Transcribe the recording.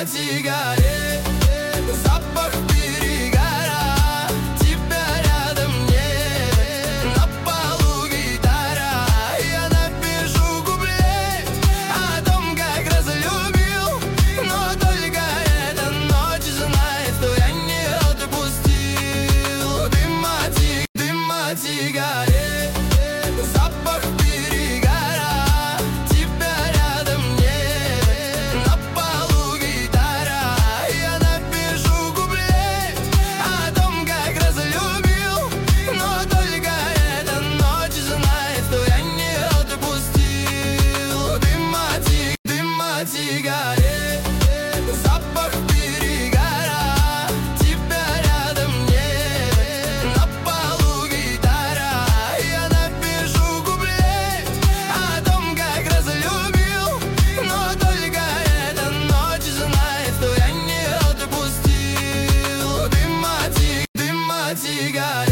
сигарет, запах перегара, тебя рядом нет. На полу гитара, я напишу куплет о том, как разлюбил, но только эта ночь знает, что я не отпустил. Дыма сигарет, запах перегара, тебя рядом нет. На полу гитара, я напишу куплет о том, как разлюбил, но только эта ночь знает, что я не отпустил. Дыма сигарет, запах перегара, тебя рядом нет. На полу гитара, я напишу куплет о том, как разлюбил, но только эта ночь знает, что я не отпустил. Дыма сигарет.